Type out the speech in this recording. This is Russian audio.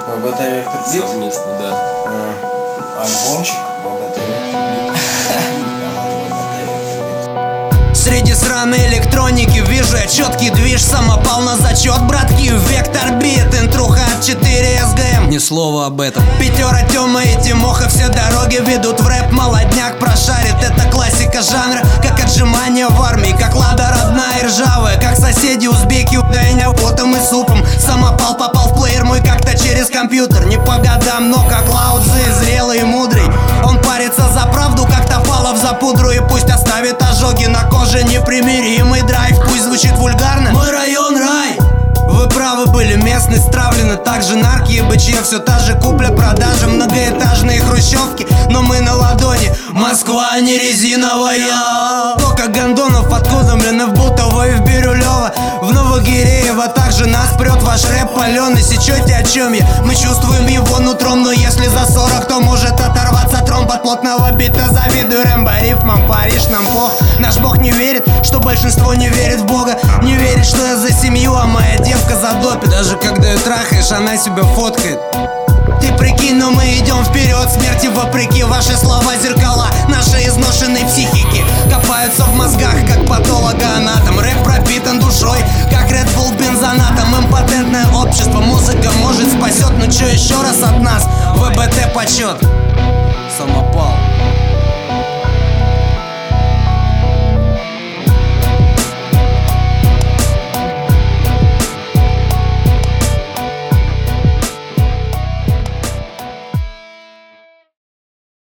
ВБТ Вектор Бит? Совместно, да. Альбомчик ВБТ Вектор Бит. Среди сраной электроники вижу я четкий движ. Самопал на зачет, братки, Вектор Бит. Интруха от 4 СГМ, ни слова об этом. Пятера, Тёма и Тимоха, все дороги ведут в рэп. Молодняк прошарит, это классика жанра. Как отжимания в армии, как лада родная и ржавая. Как соседи узбеки, уданя потом и супом. Самопал попал в плеер мой как-то через компьютер. Не по годам, но как Лао Цзы, зрелый и мудрый. Он парится за правду, как Тофалов за пудру. И пусть оставит ожоги на коже, непримиримый драйв. Пусть звучит вульгарно, мой район рай. Вы правы были, местные стравлены. Также нарки и бычье, все та же купля-продажа. Многоэтажные хрущевки, но мы на ладони. Москва не резиновая. Только гондонов подкудомлены в Бутово и в Бирюлево, в Новогиреево. Также нас прет ваш рэп паленый. Сечете, о чем я? Мы чувствуем его нутром. Но если за 40, то может оторваться тромб от плотного бита. Завидую Рэмбо рифмам, Париж нам пох. Наш бог не верит, что большинство не верит в Бога. Не верит, что я за семью, а моя девка задопит. Даже когда ее трахаешь, она себя фоткает. Ты прикинь, но мы идем вперед, смерти вопреки. Ваши слова зеркала нашей изношенной психики. Копаются в мозгах, как патологоанатом. Рэп пропитан душой, как Red Bull бензонатом. Импотентное общество, музыка может спасет. Но чё еще раз от нас? ВБТ почет. Самопал.